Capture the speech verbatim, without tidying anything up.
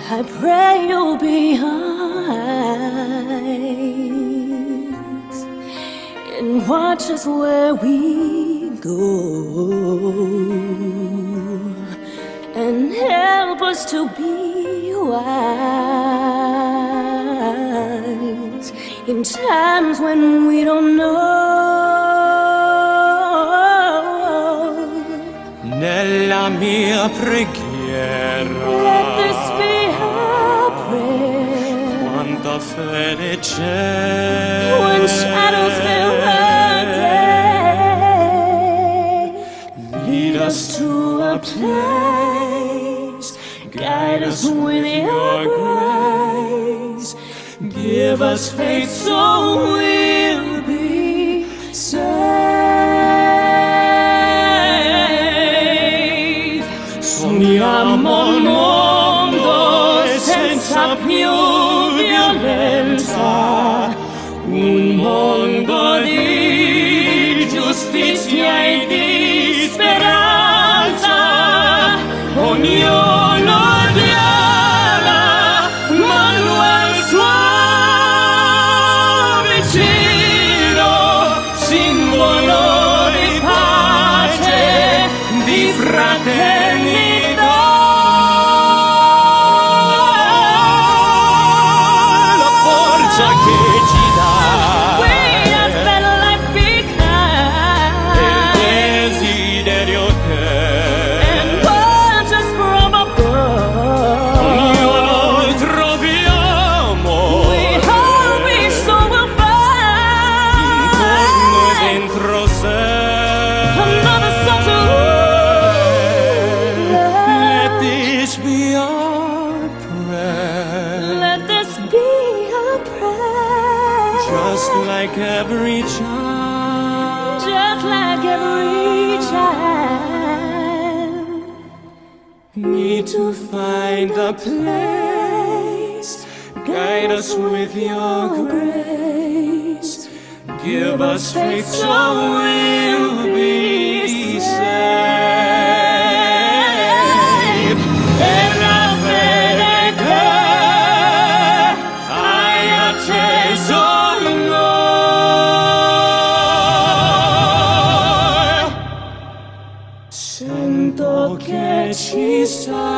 I pray you'll be eyes and watch us where we go, and help us to be wise in times when we don't know. Nella mia preghiera, let this be our prayer. Quanta fede c'è When shadows fill the day, lead us to a place, guide us with your grace, give us faith so we'll be safe. Sogniamo il mondo senza più violenza, un mondo di giustizia e di speranza. Ognuno diala, ma lui al suo vicino, simbolo di pace, di fraternità. La forza che ci dà just like every child, just like every child, need to find a place, guide us with your grace, give us faith so we'll be saved. E la fede che hai acceso in noi, sento che ci sei.